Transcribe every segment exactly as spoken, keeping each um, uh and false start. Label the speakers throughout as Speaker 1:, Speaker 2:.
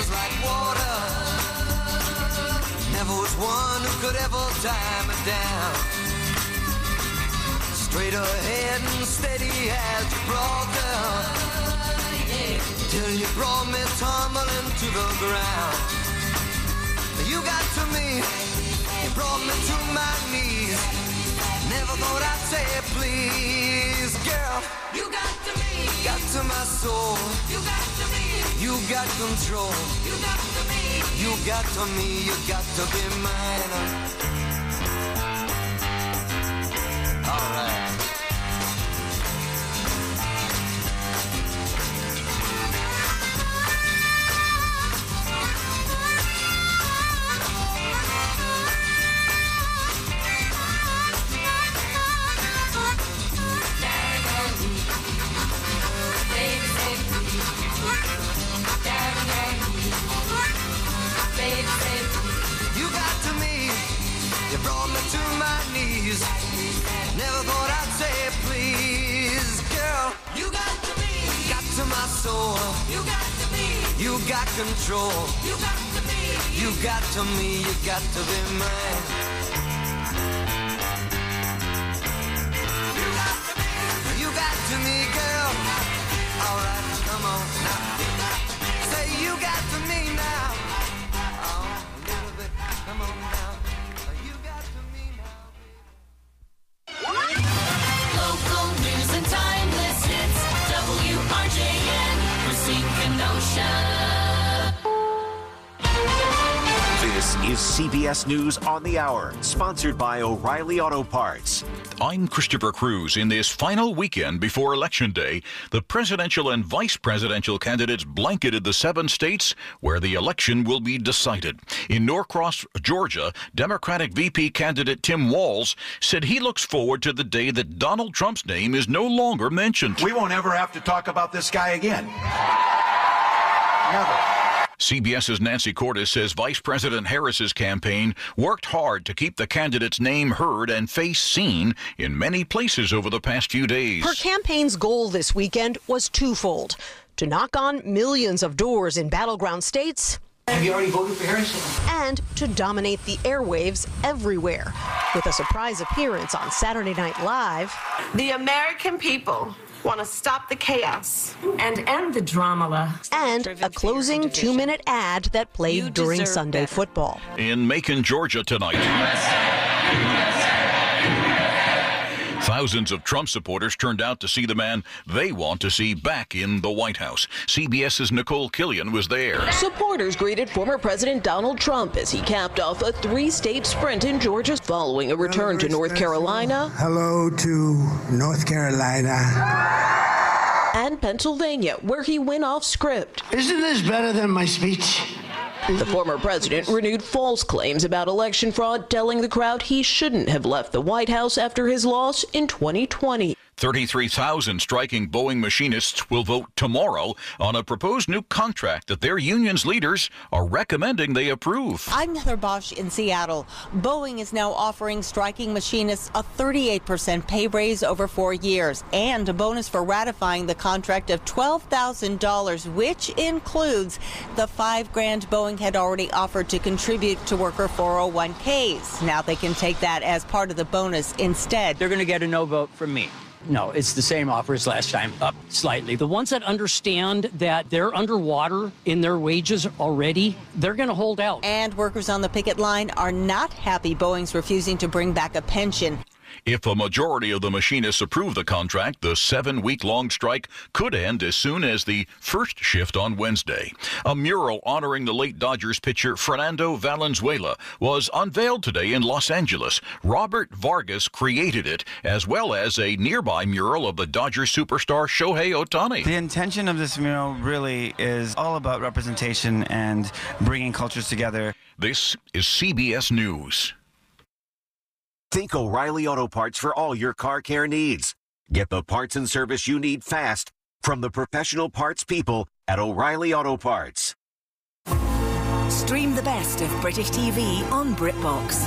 Speaker 1: was like water. Never was one who could ever tie me down. Straight ahead and steady as you brought down, till you brought me tumbling to the ground. You got to me, you brought me to my knees. Never thought I'd say please, girl. You got to me, got to my soul. You got to me, you got control. You got to me, you got to me, you got to be mine. All right. To my knees. Never thought I'd say please, girl. You got to me, got to my soul. You got to me, you got control. You got to me, you got to me, you got to be mine. You got to me, you got to me, girl. All right, come on now. Say you got to me now. Oh, a little bit, come on now.
Speaker 2: Local news and timeless hits. W R J N, Racine Kenosha.
Speaker 3: This is C B S News on the Hour, sponsored by O'Reilly Auto Parts.
Speaker 4: I'm Christopher Cruz. In this final weekend before Election Day, the presidential and vice presidential candidates blanketed the seven states where the election will be decided. In Norcross, Georgia, Democratic V P candidate Tim Walz said he looks forward to the day that Donald Trump's name is no longer mentioned.
Speaker 5: We won't ever have to talk about this guy again. Never.
Speaker 4: CBS's Nancy Cordes says Vice President Harris's campaign worked hard to keep the candidate's name heard and face seen in many places over the past few days.
Speaker 6: Her campaign's goal this weekend was twofold: to knock on millions of doors in battleground states.
Speaker 7: Have you already voted for Harris?
Speaker 6: And to dominate the airwaves everywhere. With a surprise appearance on Saturday Night Live.
Speaker 8: The American people want to stop the chaos
Speaker 9: and end the drama.
Speaker 6: And a closing two-minute ad that played during Sunday better. football.
Speaker 4: In Macon, Georgia tonight. Thousands of Trump supporters turned out to see the man they want to see back in the White House. CBS's Nicole Killian was there.
Speaker 10: Supporters greeted former President Donald Trump as he capped off a three-state sprint in Georgia following a return to North Carolina.
Speaker 11: Hello to North Carolina.
Speaker 10: And Pennsylvania, where he went off script.
Speaker 11: Isn't this better than my speech?
Speaker 10: The former president renewed false claims about election fraud, telling the crowd he shouldn't have left the White House after his loss in twenty twenty.
Speaker 4: thirty-three thousand striking Boeing machinists will vote tomorrow on a proposed new contract that their union's leaders are recommending they approve.
Speaker 12: I'm Heather Bosch in Seattle. Boeing is now offering striking machinists a thirty-eight percent pay raise over four years and a bonus for ratifying the contract of twelve thousand dollars, which includes the five grand Boeing had already offered to contribute to worker four oh one k's. Now they can take that as part of the bonus instead.
Speaker 7: They're going to get a no vote from me. No, it's the same offer as last time, up slightly.
Speaker 13: The ones that understand that they're underwater in their wages already, they're going to hold out.
Speaker 12: And workers on the picket line are not happy Boeing's refusing to bring back a pension.
Speaker 4: If a majority of the machinists approve the contract, the seven-week-long strike could end as soon as the first shift on Wednesday. A mural honoring the late Dodgers pitcher Fernando Valenzuela was unveiled today in Los Angeles. Robert Vargas created it, as well as a nearby mural of the Dodgers superstar Shohei Ohtani.
Speaker 14: The intention of this mural really is all about representation and bringing cultures together.
Speaker 4: This is C B S News.
Speaker 3: Think O'Reilly Auto Parts for all your car care needs. Get the parts and service you need fast from the professional parts people at O'Reilly Auto Parts.
Speaker 15: Stream the best of British T V on BritBox.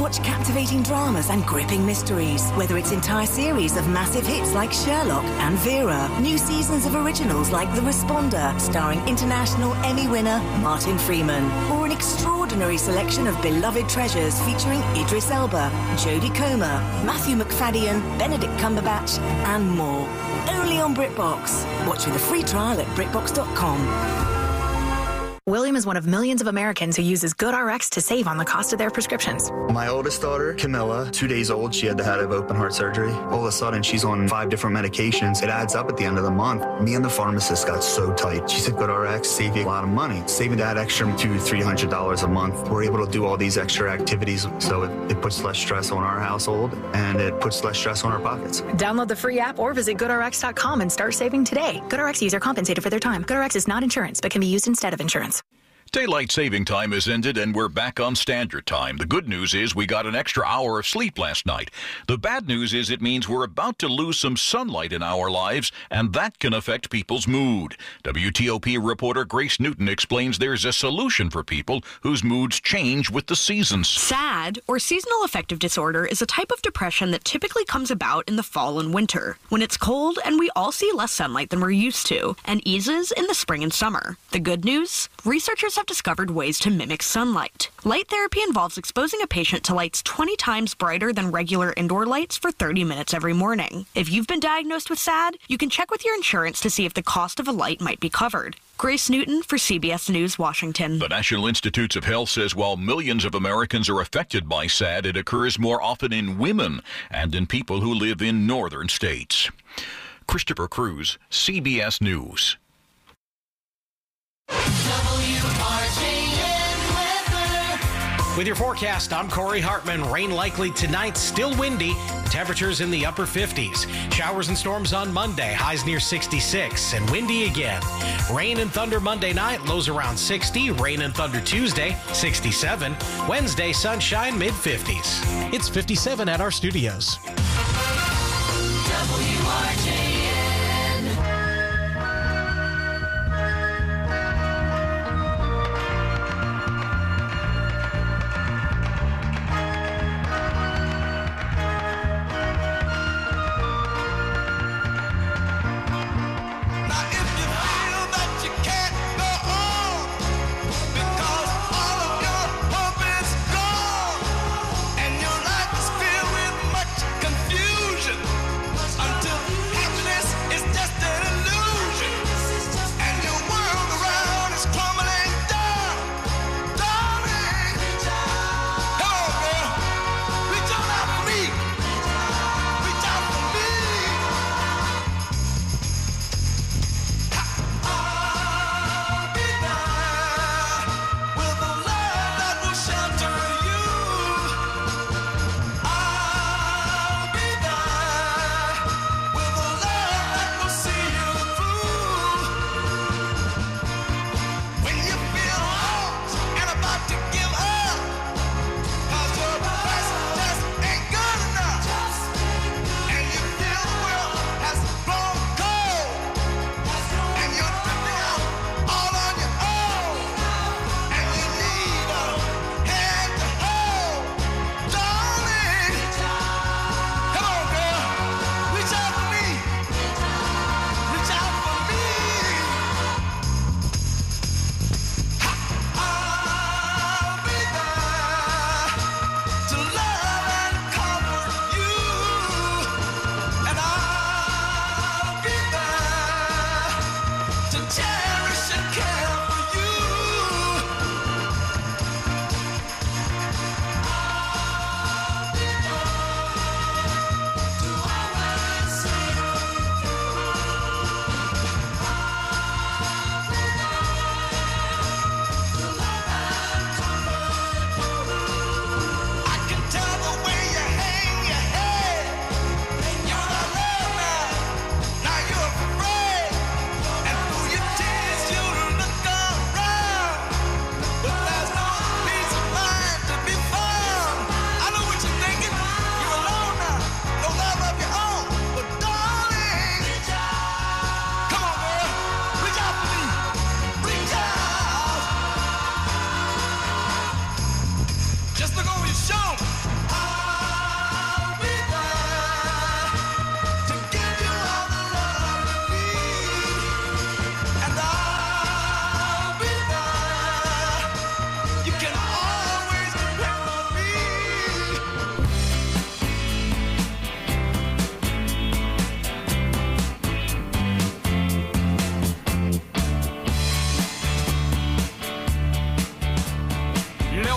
Speaker 15: Watch captivating dramas and gripping mysteries. Whether it's entire series of massive hits like Sherlock and Vera, new seasons of originals like The Responder, starring international Emmy winner Martin Freeman, or an extraordinary selection of beloved treasures featuring Idris Elba, Jodie Comer, Matthew McFadden, Benedict Cumberbatch, and more. Only on BritBox. Watch with a free trial at BritBox dot com.
Speaker 16: William is one of millions of Americans who uses GoodRx to save on the cost of their prescriptions.
Speaker 17: My oldest daughter, Camilla, two days old, she had to have open heart surgery. All of a sudden, she's on five different medications. It adds up at the end of the month. Me and the pharmacist got so tight. She said, GoodRx save you a lot of money. Saving that extra two hundred dollars, three hundred dollars a month. We're able to do all these extra activities, so it, it puts less stress on our household, and it puts less stress on our pockets.
Speaker 16: Download the free app or visit good R X dot com and start saving today. GoodRx user compensated for their time. GoodRx is not insurance, but can be used instead of insurance.
Speaker 4: Daylight saving time has ended and we're back on standard time. The good news is we got an extra hour of sleep last night. The bad news is it means we're about to lose some sunlight in our lives, and that can affect people's mood. W T O P reporter Grace Newton explains there's a solution for people whose moods change with the seasons.
Speaker 18: SAD, or seasonal affective disorder, is a type of depression that typically comes about in the fall and winter, when it's cold and we all see less sunlight than we're used to, and eases in the spring and summer. The good news? Researchers have discovered ways to mimic sunlight. Light therapy involves exposing a patient to lights twenty times brighter than regular indoor lights for thirty minutes every morning. If you've been diagnosed with SAD, you can check with your insurance to see if the cost of a light might be covered. Grace Newton for C B S News, Washington.
Speaker 4: The National Institutes of Health says while millions of Americans are affected by SAD, it occurs more often in women and in people who live in northern states. Christopher Cruz, C B S News.
Speaker 19: With your forecast, I'm Corey Hartman. Rain likely tonight, still windy. Temperatures in the upper fifties. Showers and storms on Monday, highs near sixty-six, and windy again. Rain and thunder Monday night, lows around sixty. Rain and thunder Tuesday, sixty-seven. Wednesday, sunshine, mid fifties. It's fifty-seven at our studios.
Speaker 2: W R J N.
Speaker 1: Until happiness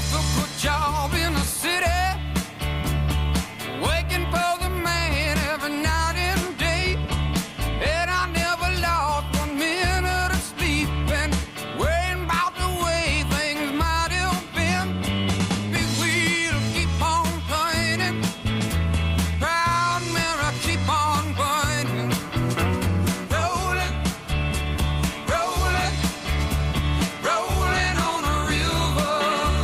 Speaker 1: lost a good job in the city, waking for the man every night and day. And I never lost one minute of sleep and worrying about the way things might have been. Big wheel keep on turning, proud mirror keep on burning. Rolling, rolling, rolling on a river.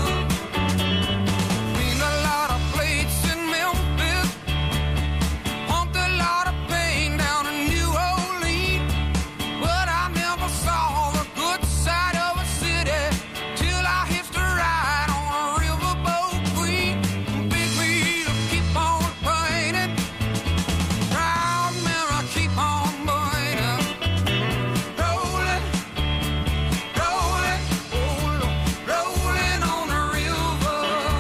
Speaker 1: Cleaned a lot of plates in Memphis, pumped a lot of pain down in New Orleans. But I never saw the good side of a city till I hitched a ride on a riverboat queen. Big wheel keep on burning, proud mirror keep on burning. Rolling, rolling, rolling, rolling on a river.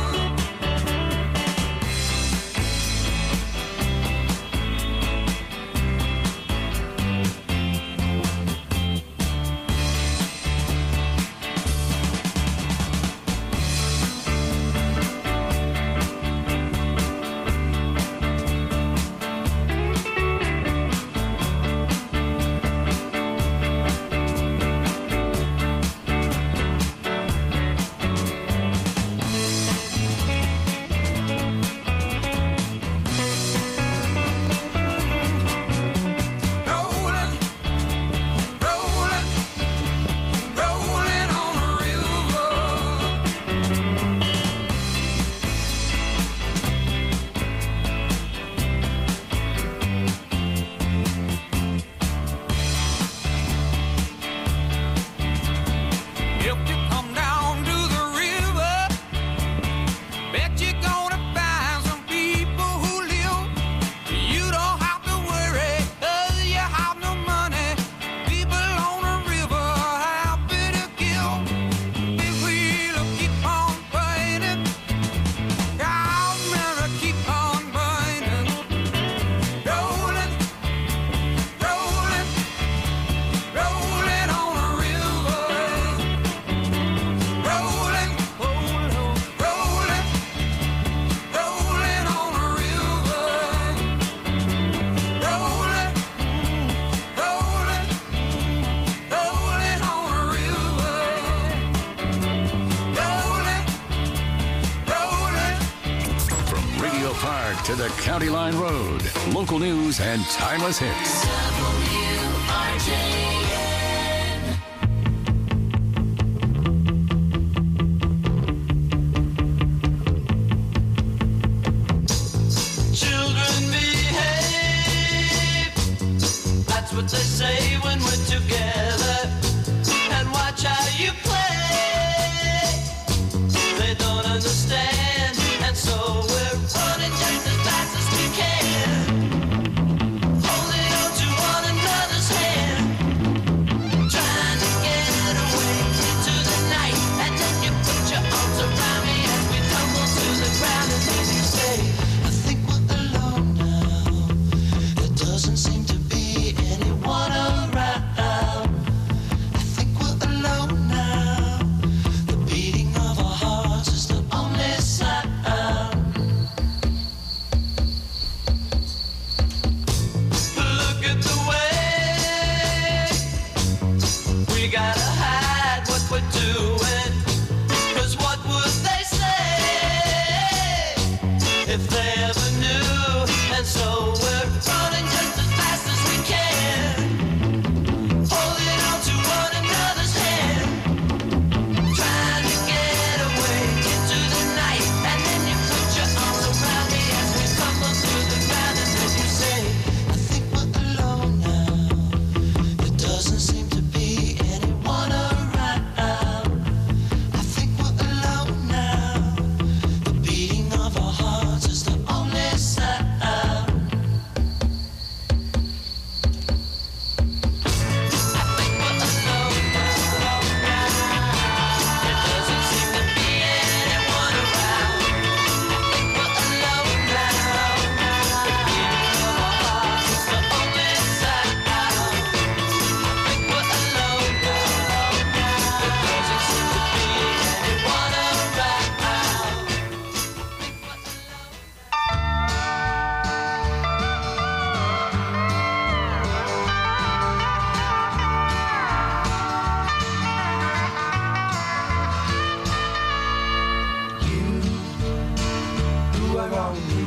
Speaker 1: Rolling, rolling, rolling on a river. If you come down to the river, bet you're gonna find some people who live. You don't have to worry, 'cause you have no money. People on the river are happy to give. Big wheel keep on burning, proud mirror keep on burning. Rolling, rolling, rolling on a river. Rolling, rolling, rolling, rolling on a river. Rolling, rolling, rolling on a river. Rolling, rolling.
Speaker 20: From Radio Park to the County Line Road, local news and timeless hits.
Speaker 2: W R J N.
Speaker 1: Children behave. That's what they say when we're together. And watch how you play. They don't understand, and so we're running just as fast as we can. Holding on to one another's hand.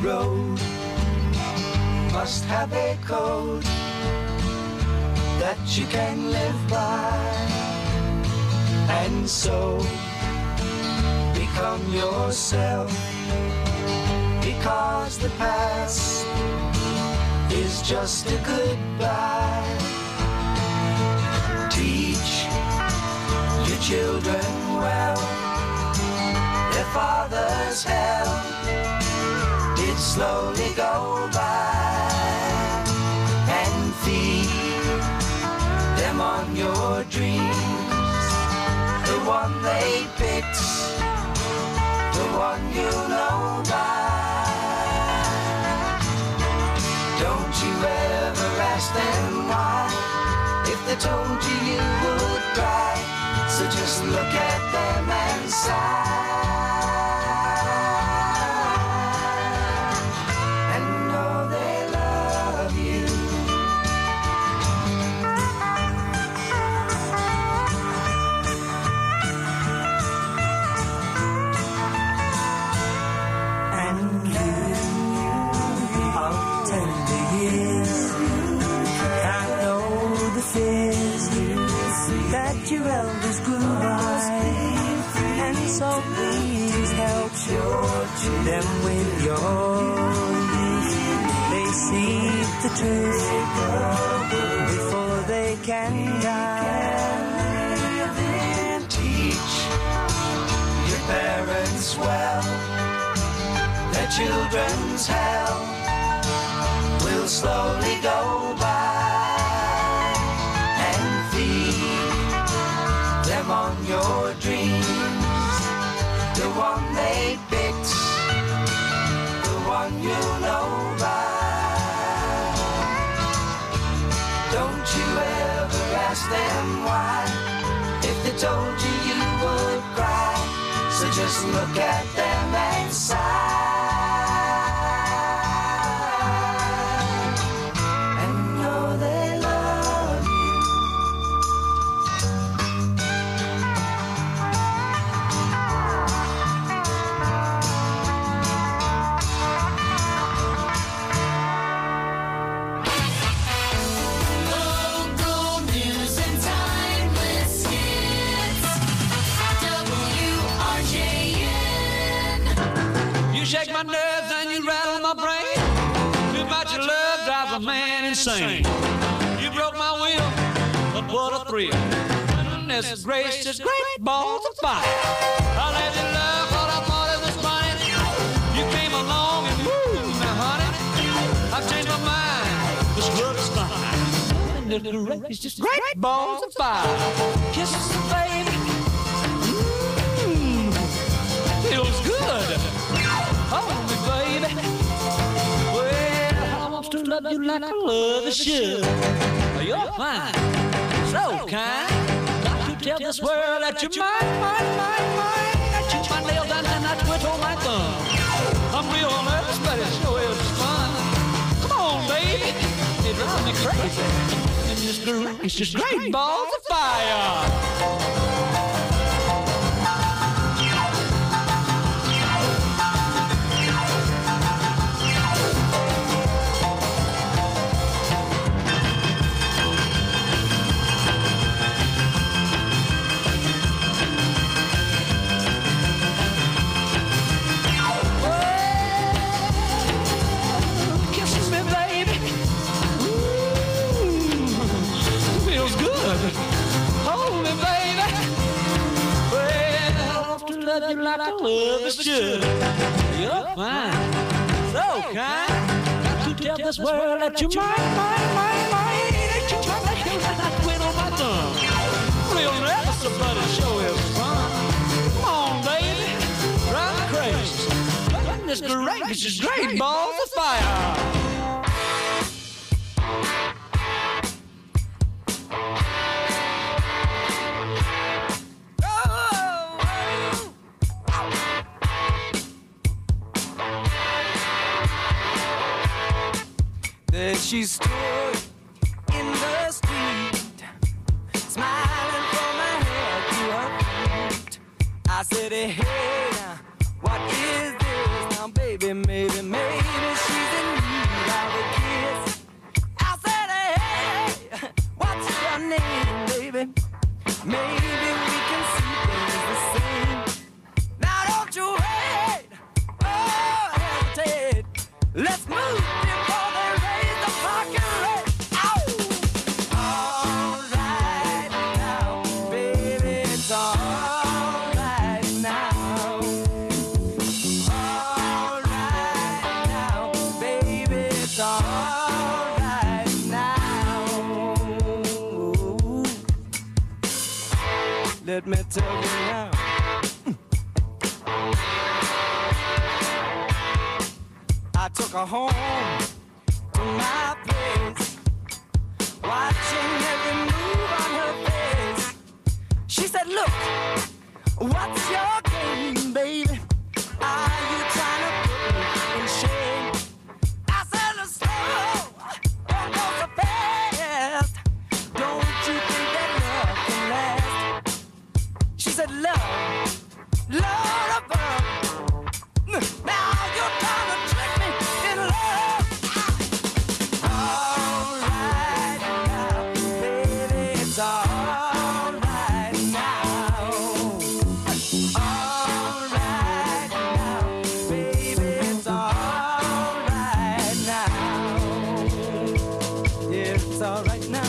Speaker 1: road must have a code that you can live by, and so become yourself, because the past is just a goodbye. Teach your children well, their father's hell did slowly go by, and feed them on your dreams, the one they picked, the one you know by. Don't you ever ask them why, if they told you you would cry, so just look at them and sigh. Your elders grew by, and so please help them with your youth. They seek the truth before they can die. Teach your parents well, their children's hell will slowly go by. On your dreams, the one they picked, the one you know by. Don't you ever ask them why, if they told you you would cry, so just look at them and sigh.
Speaker 21: Shake my nerves and you rattle my brain. Too much love drives a man insane. You broke my will, but what a thrill. Goodness gracious, great balls of fire. I let you love what I thought it was funny. You came along and moved me, honey. I've changed my mind, this love is fine. Goodness gracious, great balls of fire. Kisses, baby, mmm, feels good. Hold me, baby. Well, I want to love you like I love you should. You're fine, so kind. Got to tell this world that you're mine, mine, mine, mine. I chew my nails down and I twiddle my thumb. I'm real nervous, but it sure is fun. Come on, baby, it drives me crazy. And this groove is just great balls of fire. Hold me, baby. Well, I want to love you like I love you should. You're fine, so kind. Got to tell this world that you're mine, mine, mine, mine. That you're trying to kill that I quit on my thumb. Real nervous, but it sure is fun. Come on, baby, drive me crazy. Goodness gracious, great balls of fire.
Speaker 1: There she stood in the street, smiling from her head to her feet. I said, hey, now, what is this? Now, baby, maybe, maybe me tell you now. I took her home to my place, watching every move on her face. She said, look, what's your game, baby? Are you trying to put me in shame? I said, let's slow, don't go so fast. Don't you think that love can last? She said, love, love above. Now you're trying to trick me in love. All right now, baby, it's all right now. All right now, baby, it's all right now. Yeah, it's all right now.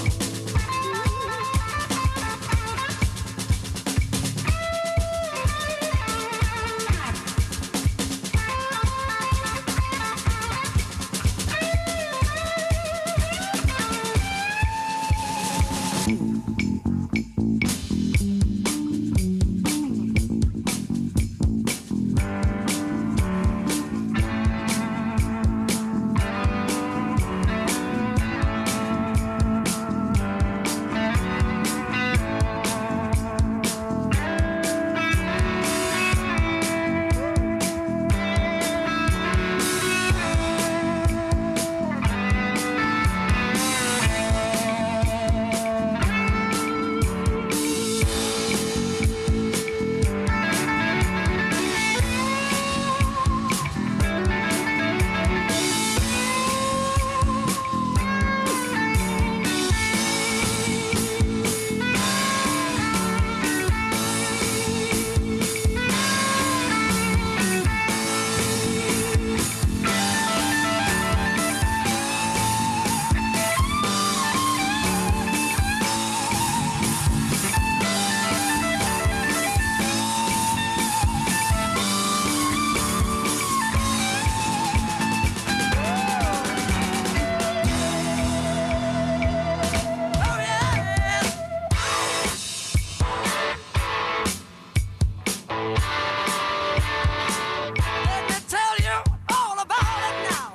Speaker 1: Let me tell you all about it now.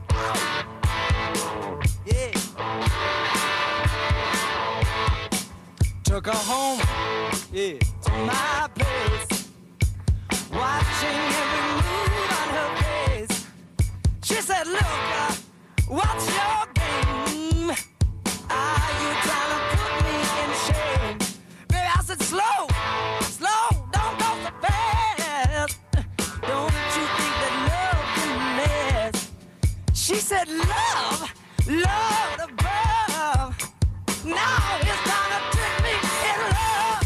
Speaker 1: Yeah. Took her home, yeah, to my place, watching every move on her face. She said, look, uh, what's your game? Are you trying to put me in shame? Baby, I said, slow, slow, don't go so fast. Don't you think that love can last? She said, love, love above. Now it's time to trick me in love.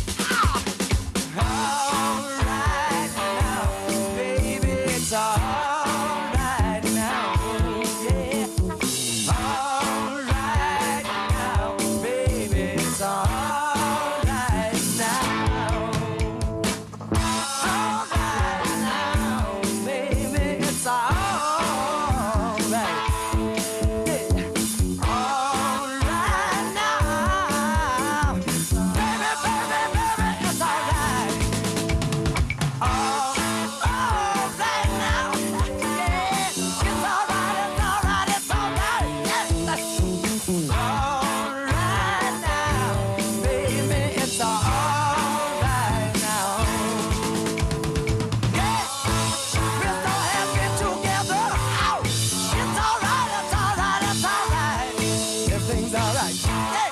Speaker 1: Ah. All right now, baby, it's all right now. Yeah. All right now, baby, it's all right now. All right now, baby, it's all right. Yeah. All right now, baby, baby, baby, it's all right. All, all right now, yeah, it's all right, it's all right, it's all right. Yes. All right now, baby, it's all right now. Yeah, we're so happy together. Ow. It's all right, it's all right, it's all right. Everything's all right. Yeah.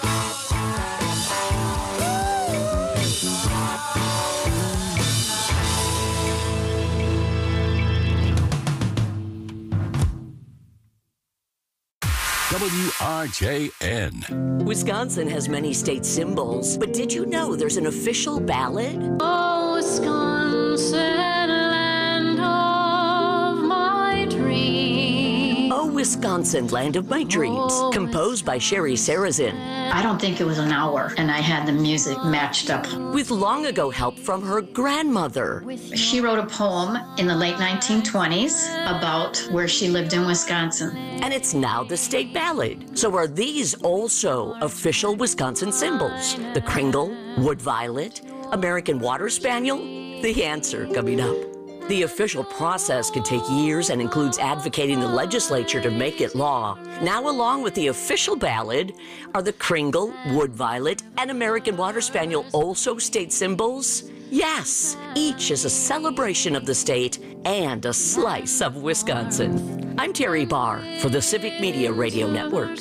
Speaker 20: W R J N.
Speaker 5: Wisconsin has many state symbols, but did you know there's an official ballad?
Speaker 2: Oh, Wisconsin, land of my dreams.
Speaker 5: Oh, Wisconsin, Land of My Dreams, composed by Sherry Sarazin.
Speaker 22: I don't think it was an hour, and I had the music matched up.
Speaker 5: With long ago help from her grandmother.
Speaker 22: She wrote a poem in the late nineteen twenties about where she lived in Wisconsin.
Speaker 5: And it's now the state ballad. So are these also official Wisconsin symbols? The kringle, wood violet, American Water Spaniel? The answer coming up. The official process can take years and includes advocating the legislature to make it law. Now, along with the official ballad, are the Kringle, Wood Violet, and American Water Spaniel also state symbols? Yes, each is a celebration of the state and a slice of Wisconsin. I'm Terry Barr for the Civic Media Radio Network.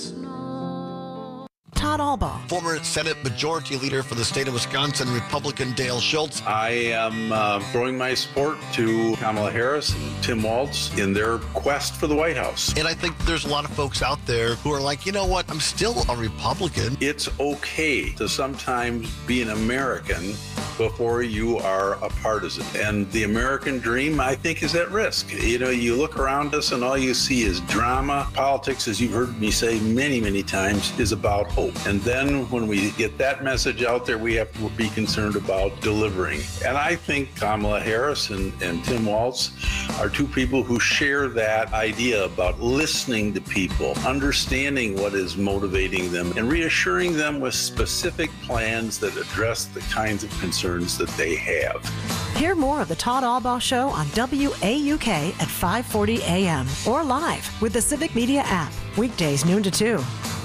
Speaker 8: Todd Albaugh.
Speaker 9: Former Senate Majority Leader for the state of Wisconsin, Republican Dale Schultz.
Speaker 23: I am uh, throwing my support to Kamala Harris and Tim Walz in their quest for the White House.
Speaker 9: And I think there's a lot of folks out there who are like, you know what, I'm still a Republican.
Speaker 23: It's okay to sometimes be an American before you are a partisan. And the American dream, I think, is at risk. You know, you look around us and all you see is drama. Politics, as you've heard me say many, many times, is about hope. And then when we get that message out there, we have to be concerned about delivering. And I think Kamala Harris and, and Tim Walz are two people who share that idea about listening to people, understanding what is motivating them, and reassuring them with specific plans that address the kinds of concerns that they have.
Speaker 8: Hear more of the Todd Albaugh Show on W A U K at five forty a.m. or live with the Civic Media app, weekdays noon to two.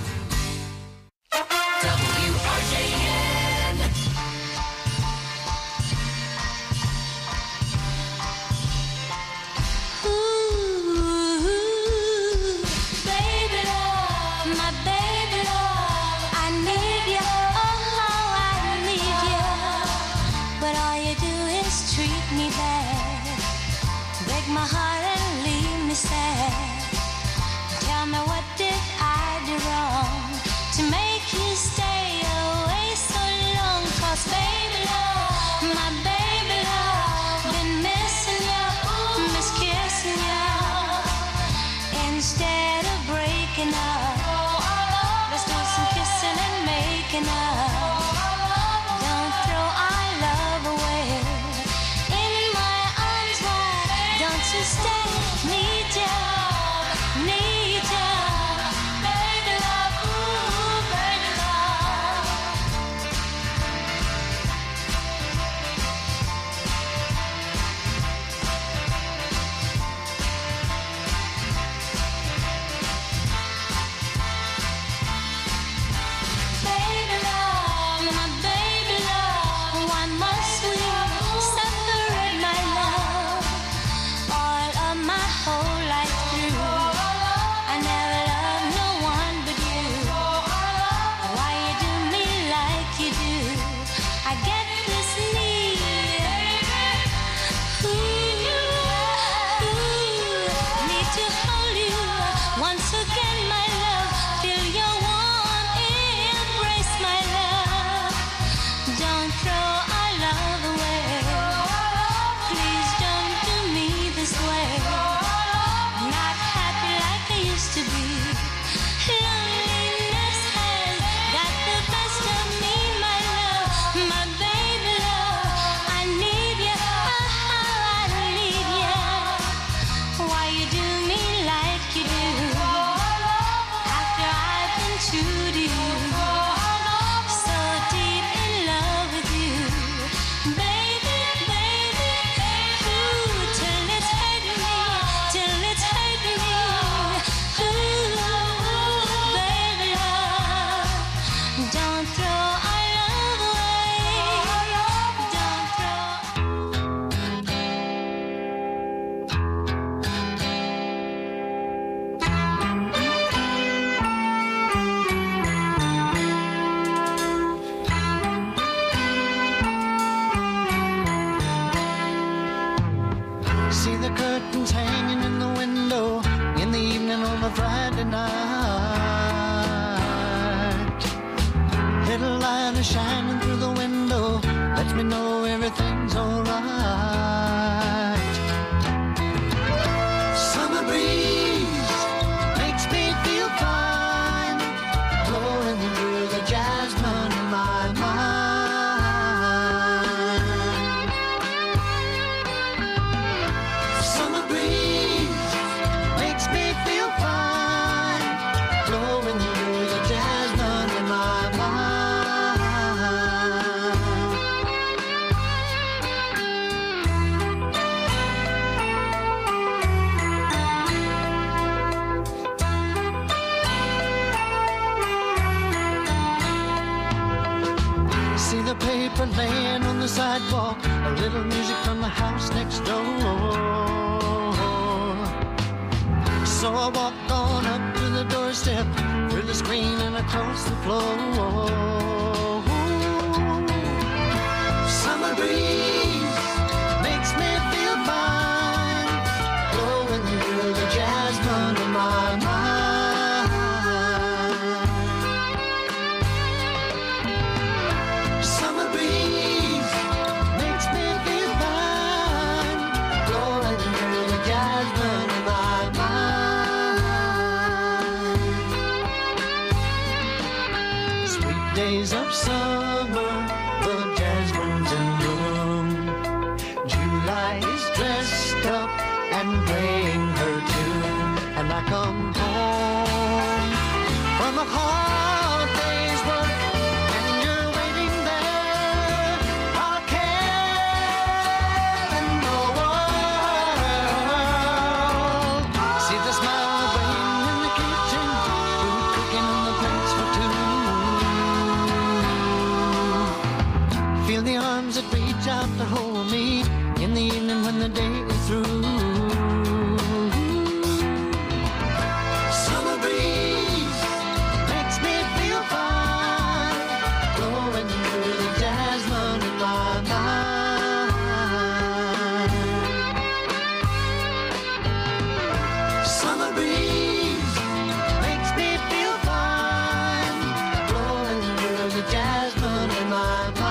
Speaker 1: Shining through the window lets me know everything's alright. Summer breeze makes me feel fine, blowing through the jasmine in my mind. Summer breeze makes me feel fine, blowing through the jasmine in my mind. lover laying on the sidewalk, a little music from the house next door. So I walked on up to the doorstep, through the screen and across the floor. Summer breeze makes me feel fine, blowing through the jasmine in my mind. Summer breeze makes me feel fine, blowing through the jasmine in my mind. Sweet days of summer, the jasmine's in bloom. July is dressed up and playing her tune, and I come home from a hard day's work, and you're waiting there. I'll care in the world. See the smile waiting in the kitchen, food cooking on the plates for two. Feel the arms that reach out to hold me in the evening when the day is through. Summer breeze makes me feel fine, blowing through the jasmine in my mind. Summer breeze makes me feel fine, blowing through the jasmine in my mind.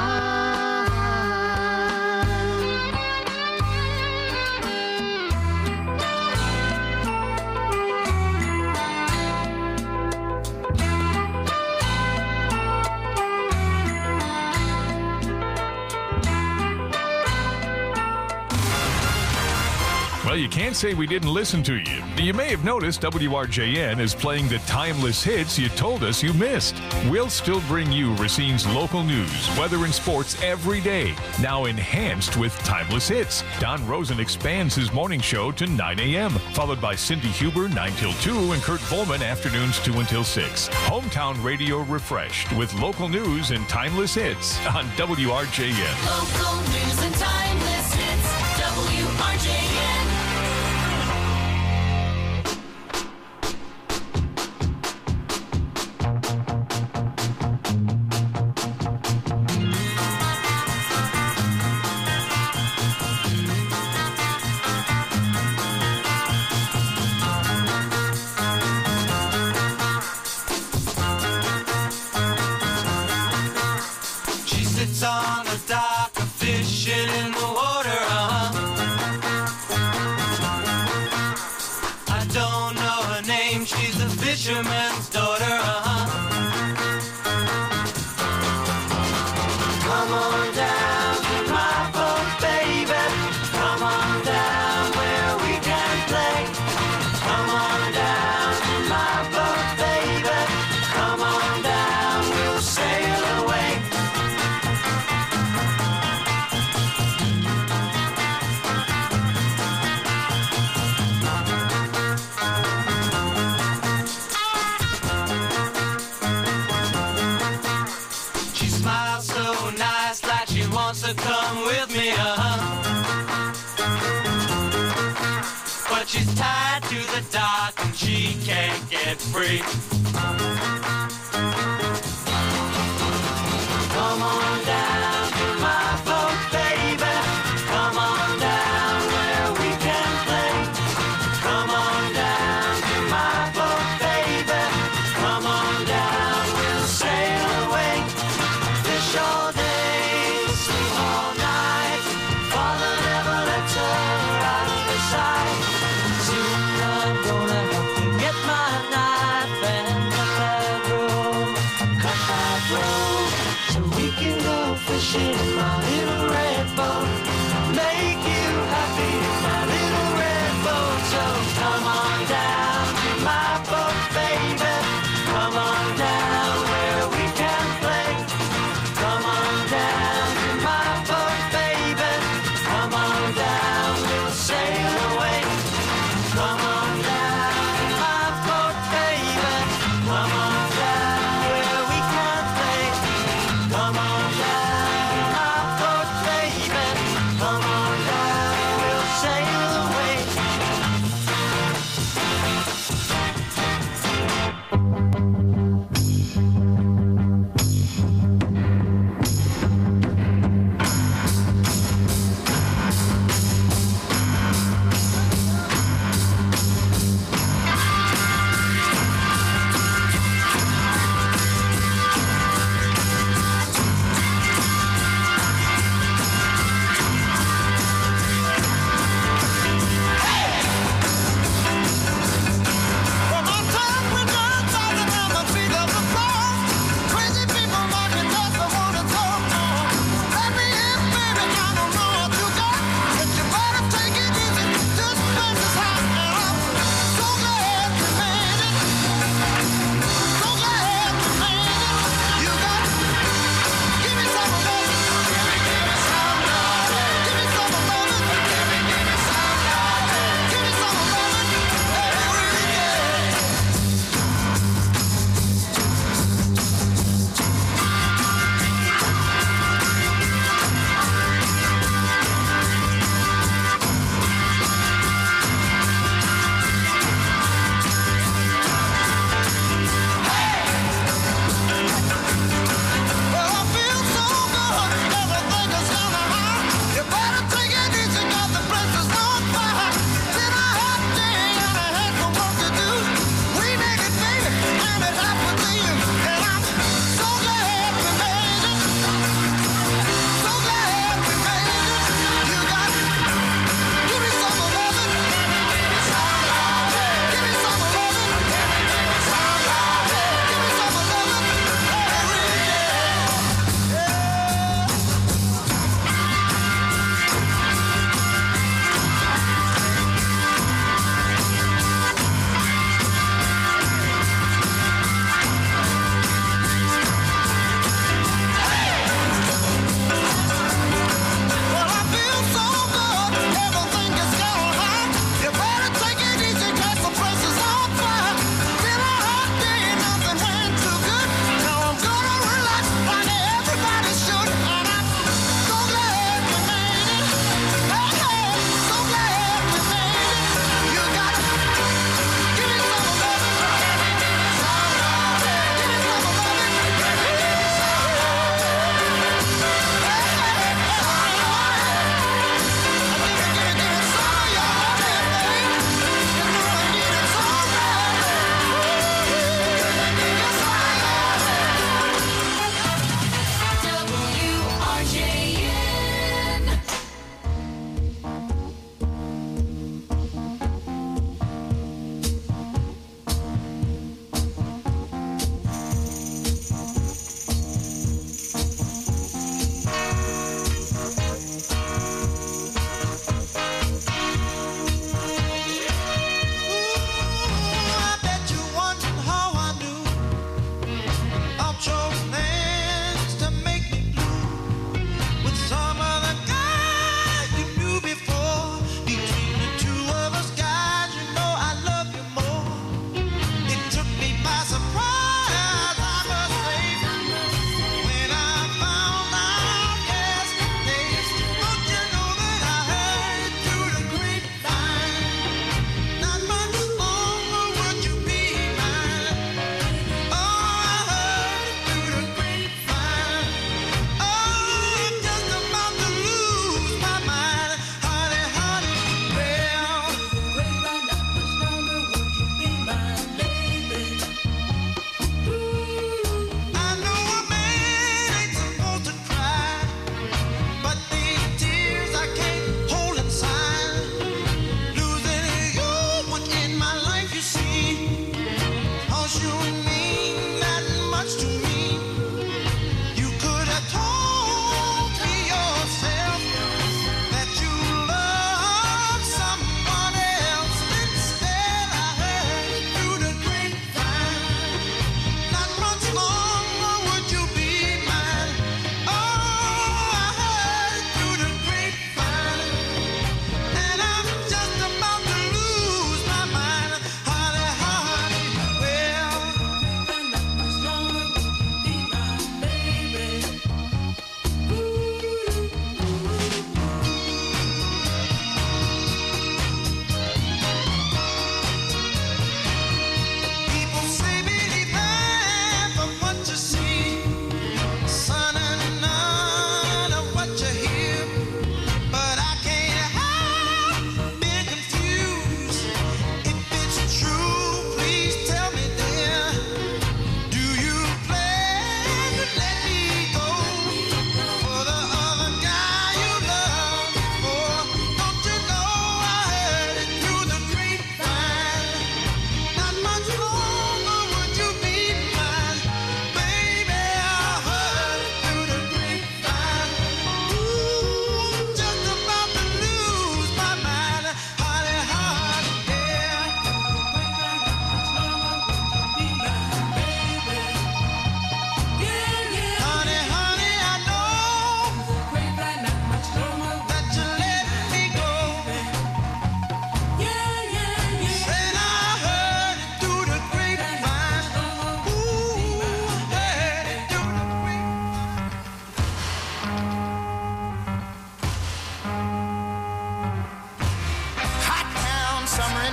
Speaker 6: Well, you can't say we didn't listen to you. You may have noticed W R J N is playing the timeless hits you told us you missed. We'll still bring you Racine's local news, weather, and sports every day, now enhanced with timeless hits. Don Rosen expands his morning show to nine a.m., followed by Cindy Huber nine till two and Kurt Volman afternoons two until six. Hometown radio refreshed with local news and timeless hits on W R J N.
Speaker 2: Local news and timeless hits. W R J N.
Speaker 1: She sits on the dock, a fishing in the water, uh-huh. I don't know her name, she's a fisherman's daughter, uh-huh. Come on down to my boat, baby. Come on down where we can play. Come on down to my boat, baby. Come on down, we'll sail away. She smiles so nice, like she wants to come with me, uh-huh. But she's tied to the dock and she can't get free. Come on down to my boat, baby. Come on down where we can play. Come on down to my boat, baby. Come on down, we'll sail away. Fish all day, sleep all night. Father never lets her out of his sight. Soon I'm gonna help him get my knife and cut that rope.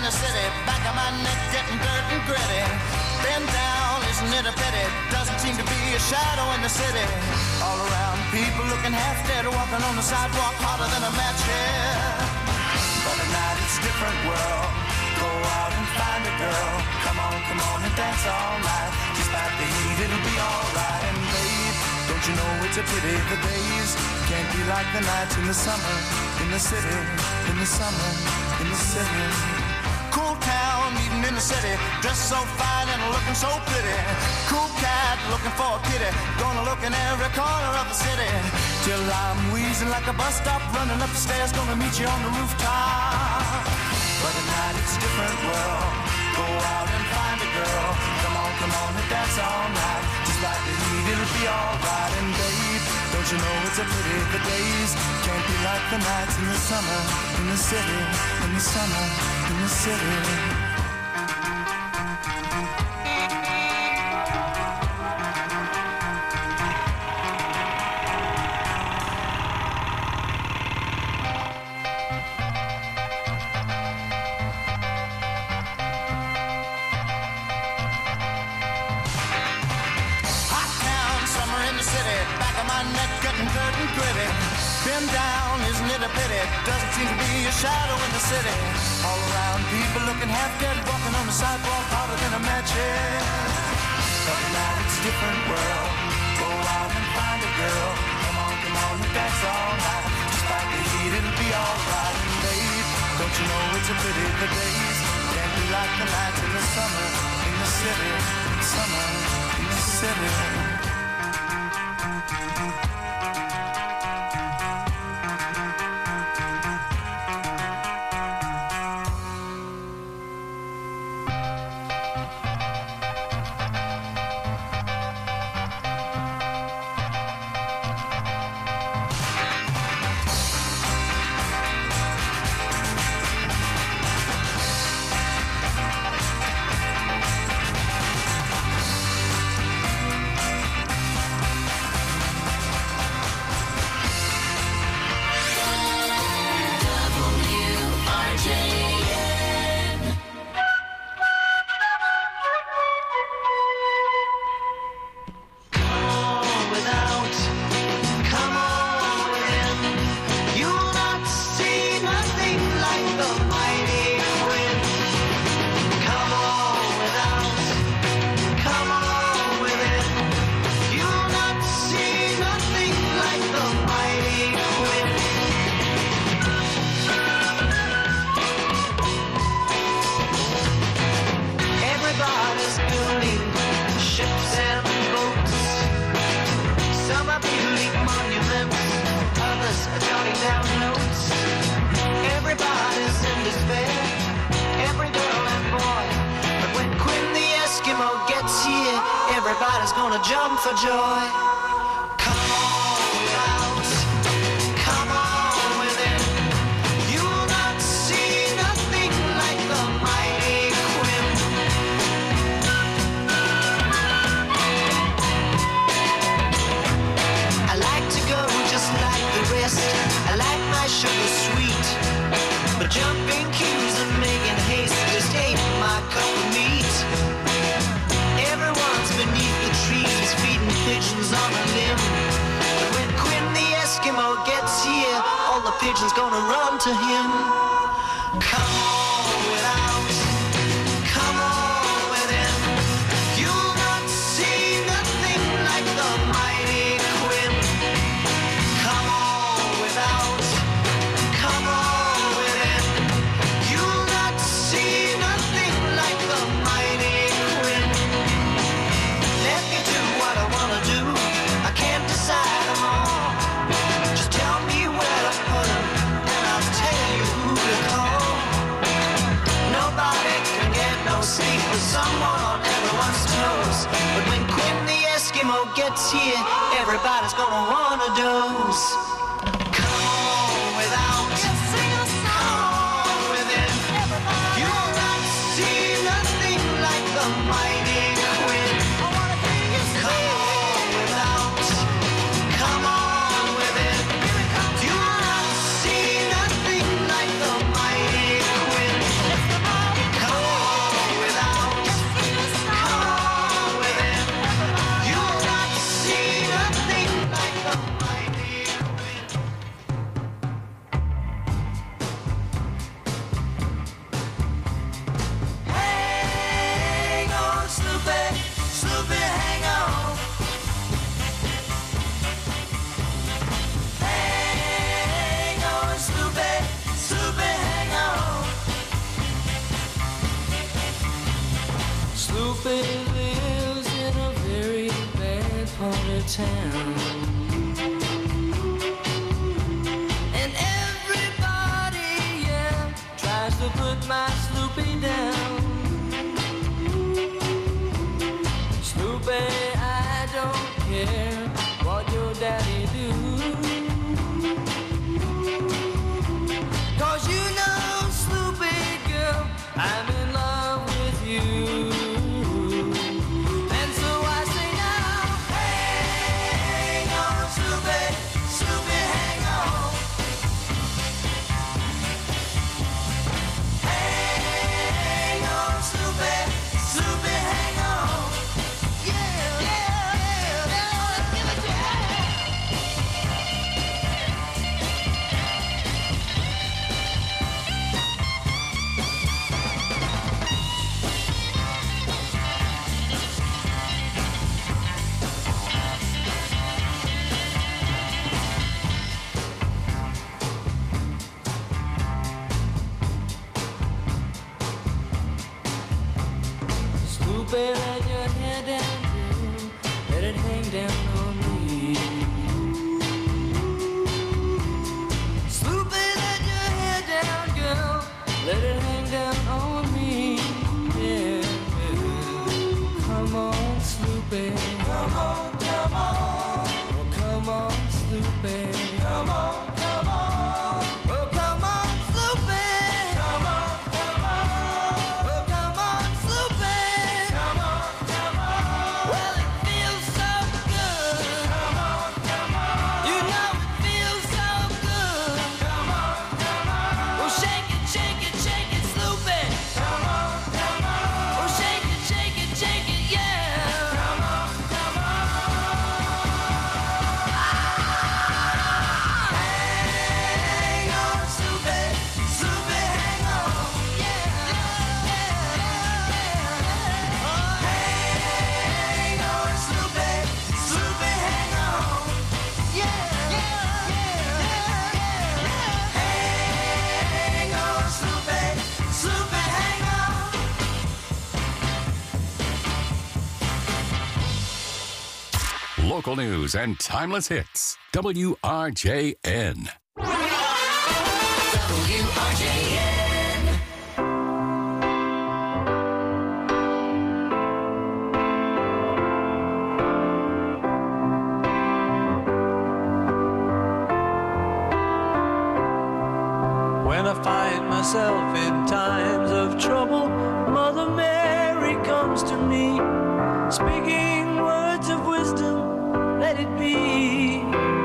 Speaker 1: the city, back of my neck getting dirt and gritty. Been down, isn't it a pity? Doesn't seem to be a shadow in the city. All around, people looking half dead, walking on the sidewalk harder than a match here. But at night it's a different world. Go out and find a girl. Come on, come on and dance all night. Despite the heat, it'll be alright. And babe, don't you know it's a pity the days can't be like the nights in the summer, in the city, in the summer, in the city. Cool town, meeting in the city, dressed so fine and looking so pretty. Cool cat, looking for a kitty, gonna look in every corner of the city. Till I'm wheezing like a bus stop, running up the stairs, gonna meet you on the rooftop. But at night it's a different world. Go out and find a girl. Come on, come on and dance all night. Just like the heat, it'll be alright. And babe, don't you know it's a pity the days can't be like the nights in the summer, in the city, in the summer, in the city. Down, isn't it a pity? Doesn't seem to be a shadow in the city. All around, people looking half dead, walking on the sidewalk harder than a match here. But now it's a different world. Go out and find a girl. Come on, come on and dance all night. Despite the heat, it'll be alright. And babe, don't you know it's a pity the days can't be like the nights in the summer, in the city, summer, in the city. Everybody's gonna jump for joy. Come on without, come on within. You'll not see nothing like the mighty Quinn. I like to go just like the rest. I like my sugar sweet, but jumping queues and making haste just ain't my cup of meat. Everyone's beneath the trees feeding pigeons on a limb. But when Quinn the Eskimo gets here, all the pigeons gonna run to him. Come on without, come on within. You'll not see nothing like the mighty Quinn. Come on without, come on within. You'll not see nothing like the mighty Quinn. Let me do what I wanna do. I can't decide them all. Just tell me where to put them, and I'll tell you who to call. Nobody can get no sleep with someone on everyone's toes. But when Quinn the Eskimo gets here, everybody's gonna wanna doze. Come on without, come on within. You'll not see nothing like the mighty Quinn. Come on without, come on within. You'll not see nothing like the mighty Quinn. It's the mighty
Speaker 21: Snoopy lives in a very bad part of town. And everybody, yeah, tries to put my Snoopy down. Snoopy, I don't care what your daddy do. 'Cause you know, Snoopy girl, I'm in love with you. And so I say now, hang on, Snoopy, Snoopy, hang on. Hang on, Snoopy, Snoopy, hang on. Yeah, yeah, yeah, yeah, give it to you. Snoopy, let your hair down, girl. Let it hang down on me. Snoopy, let your hair down, girl. Let it hang down on me. Yeah. Come on, Snoopy. Come on, come on. Oh, come on, Snoopy. Come on, come on. Oh, come on, Snoopy. Come on, come on. Oh, come on, Snoopy. Come on, come on. Well, it feels so good. Come on, come on. You know it feels so good. Come on, come on. Oh, shake it, shake it, shake it, Snoopy. Come on, come on. Oh, shake it, shake it, shake it, yeah. Come on, come on. Hang on, Snoopy, Snoopy, hang on. Yeah, yeah, yeah, yeah. Oh, hang on, Snoopy, Snoopy, hang on. Yeah, yeah, yeah, yeah. Hang on, Snoopy, Snoopy, hang on.
Speaker 20: Local news and timeless hits. W R J N.
Speaker 2: W R J N.
Speaker 21: When I find myself in times of trouble, Mother Mary comes to me, speaking words of wisdom, let it be.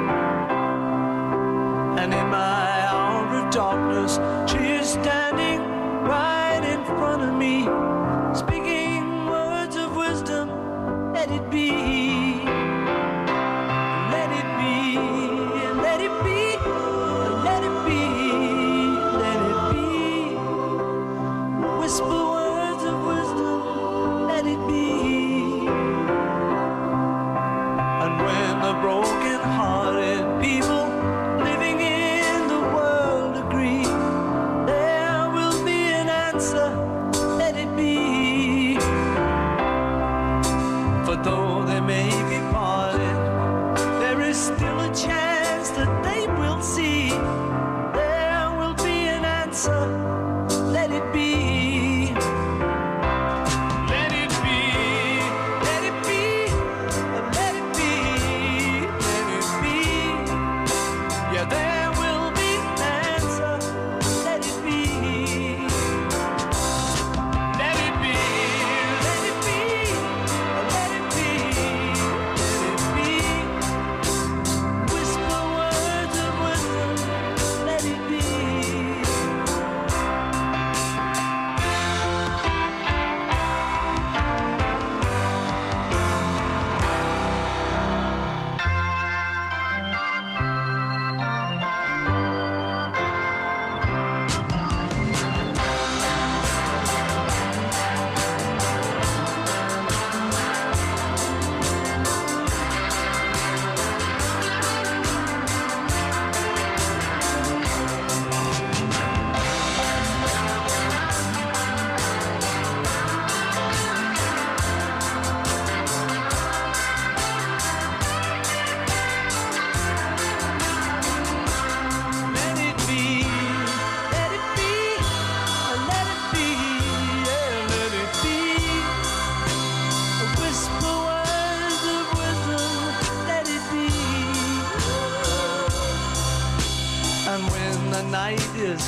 Speaker 21: And in my hour of darkness, she is standing right in front of me, speaking words of wisdom, let it be. Let it be, let it be, let it be, let it be. Whisper words of wisdom, let it be. And when the broken-hearted people living in the world agree, there will be an answer, let it be. For though they may be parted, there is still a chance that they will see. There will be an answer, let it be. Let it be, let it be, let it be, let it be. Yeah, there will be an answer, let it be. Let it be, let it be, let it be, let it be. Whisper words of wisdom, let it be.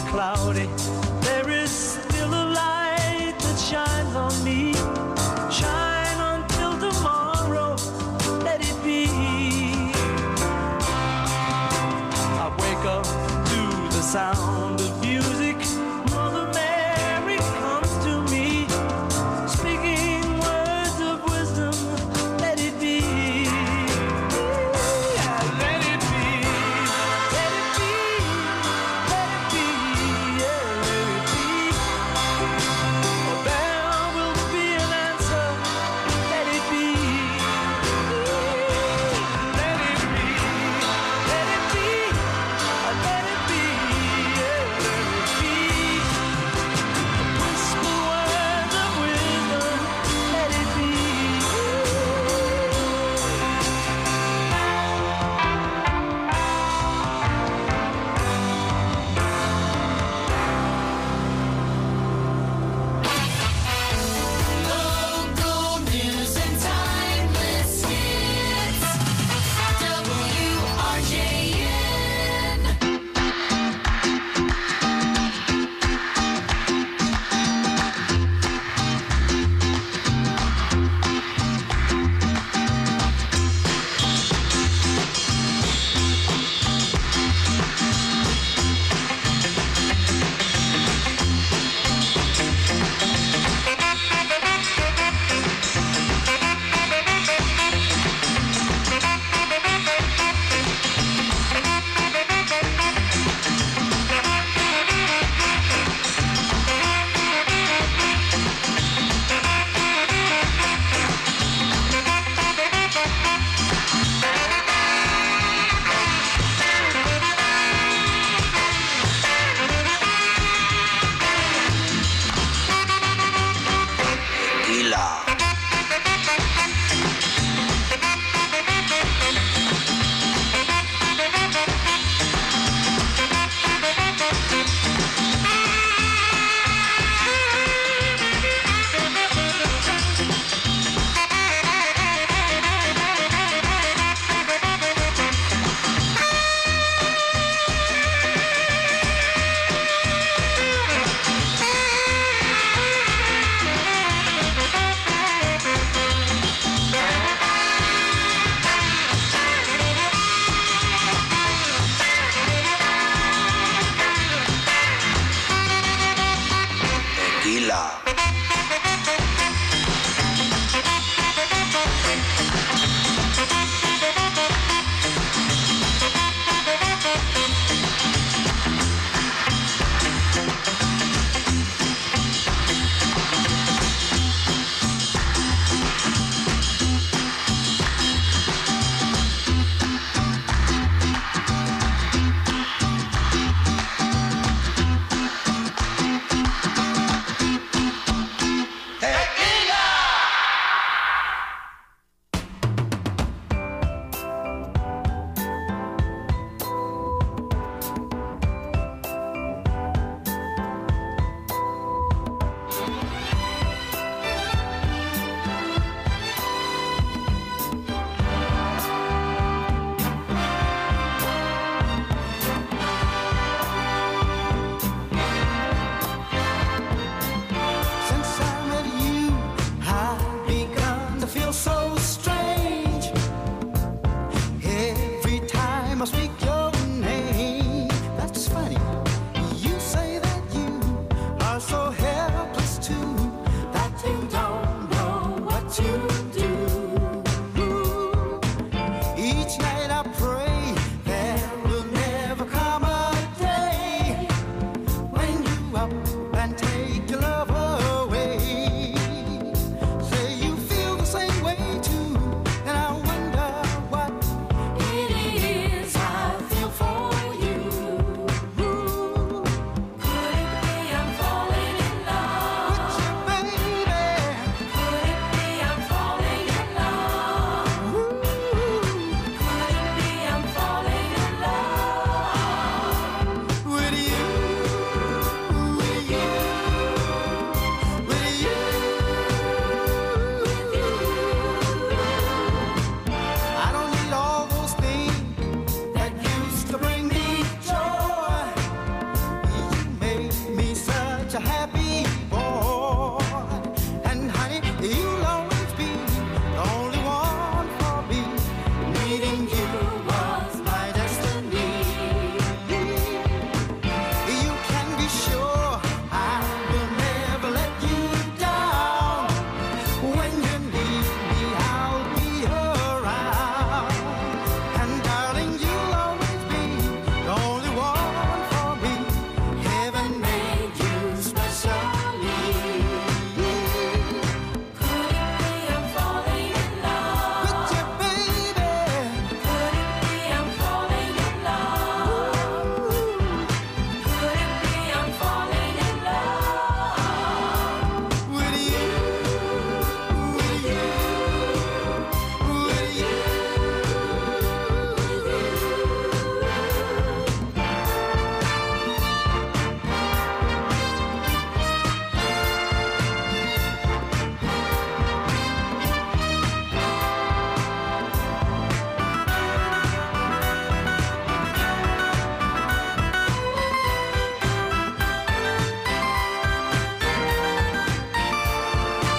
Speaker 1: cloudy, there is still a light that shines on me. Shine until tomorrow, let it be. I wake up to the sound